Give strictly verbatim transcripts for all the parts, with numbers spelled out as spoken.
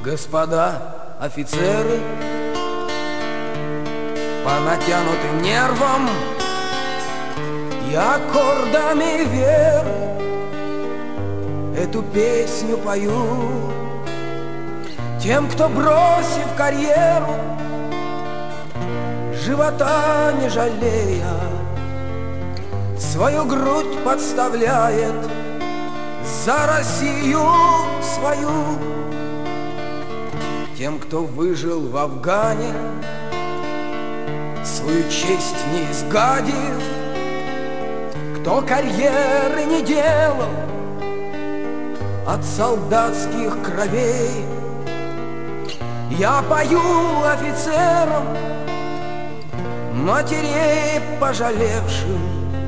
Господа офицеры, по натянутым нервам и аккордами веры эту песню пою тем, кто, бросив карьеру, живота не жалея, свою грудь подставляет за Россию свою. Тем, кто выжил в Афгане, свою честь не изгадив, кто карьеры не делал от солдатских кровей, я пою офицерам, матерей пожалевшим,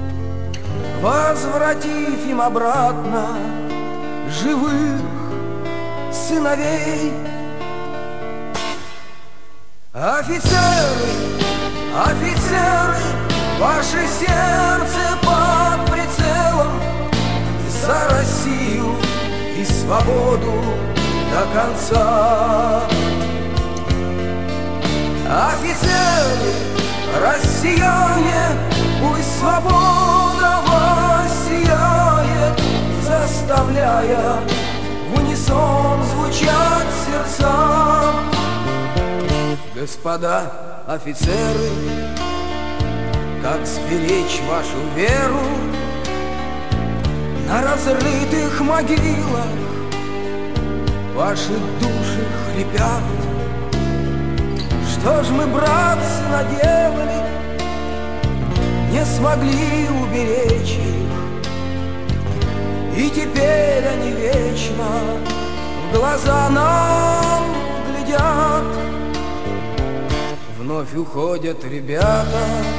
возвратив им обратно живых сыновей. Офицеры, офицеры, ваше сердце под прицелом, за Россию и свободу до конца. Офицеры, россияне, пусть свобода воссияет, заставляя в унисон звучать сердцам. Господа офицеры, как сберечь вашу веру на разрытых могилах? Ваши души хрипят. Что ж мы, братцы, наделали, не смогли уберечь их, и теперь они вечно в глаза нам глядят. Вновь уходят ребята,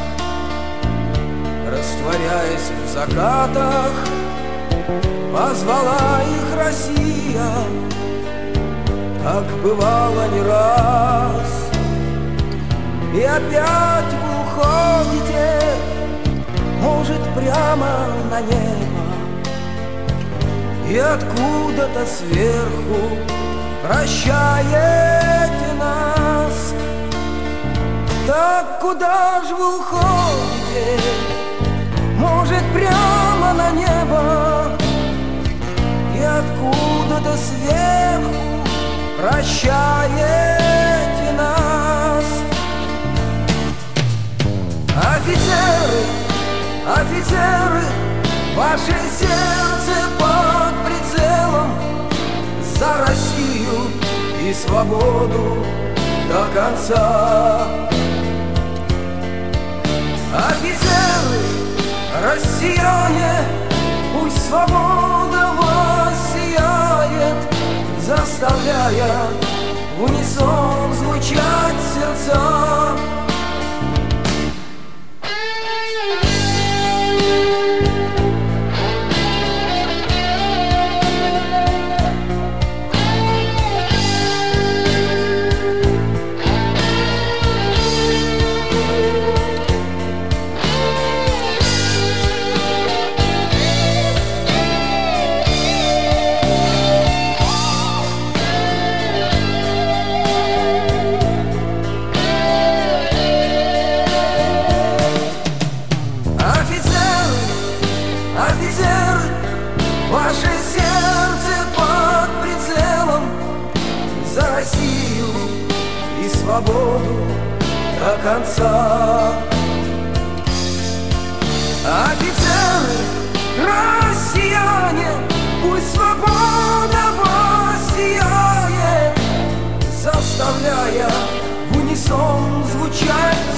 растворяясь в закатах, позвала их Россия, как бывало не раз. И опять вы уходите, может, прямо на небо, и откуда-то сверху прощаете нас. Так куда ж вы уходите? Может, прямо на небо, и откуда-то сверху прощаете нас. Офицеры, офицеры, ваше сердце под прицелом, за Россию и свободу до конца. Офицеры, россияне, пусть свобода воссияет, заставляя в унисон звучать сердца. Офицеры, ваше сердце под прицелом, за Россию и свободу до конца. Офицеры, россияне, пусть свобода воссияет, заставляя в унисон звучать